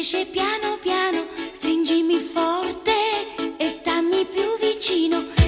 Invece piano piano stringimi forte e stammi più vicino.